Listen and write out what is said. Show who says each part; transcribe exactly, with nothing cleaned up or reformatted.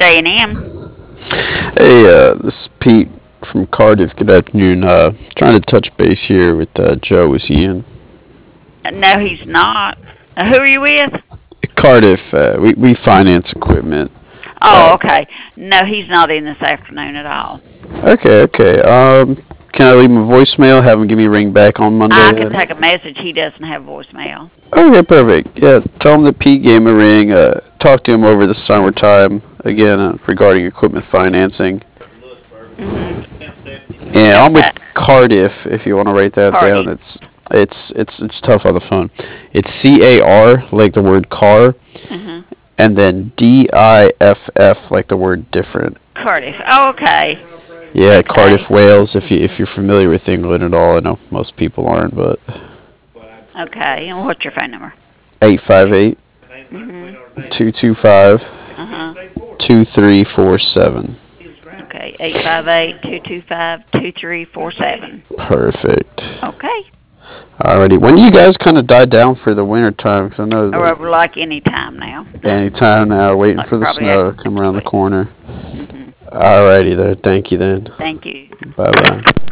Speaker 1: J and M.
Speaker 2: Hey, uh, this is Pete from Cardiff. Good afternoon. Uh, trying to touch base here with uh, Joe. Is he in?
Speaker 1: No, he's not. Uh, who are you with?
Speaker 2: Cardiff. Uh, we we finance equipment.
Speaker 1: Oh,
Speaker 2: Uh,
Speaker 1: okay. No, he's not in this afternoon at all.
Speaker 2: okay, okay. Um, can I leave him a voicemail? Have him give me a ring back on Monday
Speaker 1: I can
Speaker 2: then?
Speaker 1: take a message. He doesn't have voicemail.
Speaker 2: Okay, perfect. Yeah, tell him that Pete gave him a ring. Uh, talk to him over the summertime again uh, regarding equipment financing.
Speaker 1: Mhm.
Speaker 2: And I'm
Speaker 1: Okay.
Speaker 2: with Cardiff. If you want to write that down,
Speaker 1: Cardi.
Speaker 2: it's it's it's it's tough on the phone. It's C A R like the word car,
Speaker 1: Mhm.
Speaker 2: and then D I F F like the word different.
Speaker 1: Cardiff. Oh, okay.
Speaker 2: Yeah,
Speaker 1: Okay.
Speaker 2: Cardiff, Wales. If you if you're familiar with England at all, I know most people aren't, but
Speaker 1: Okay. And what's your phone number?
Speaker 2: eight five eight,
Speaker 1: Mhm.
Speaker 2: two two five,
Speaker 1: Uh huh.
Speaker 2: two three four seven.
Speaker 1: Okay. Eight five eight two two five two three four seven.
Speaker 2: Perfect.
Speaker 1: Okay.
Speaker 2: Alrighty. When do you guys kind of die down for the winter time? Because I know
Speaker 1: Or
Speaker 2: like
Speaker 1: over like any time now.
Speaker 2: any time now, waiting
Speaker 1: Like
Speaker 2: for the
Speaker 1: probably
Speaker 2: snow
Speaker 1: after
Speaker 2: to come
Speaker 1: six
Speaker 2: around the
Speaker 1: weeks.
Speaker 2: corner.
Speaker 1: Mhm.
Speaker 2: Alrighty there. Thank you then.
Speaker 1: Thank you.
Speaker 2: Bye bye.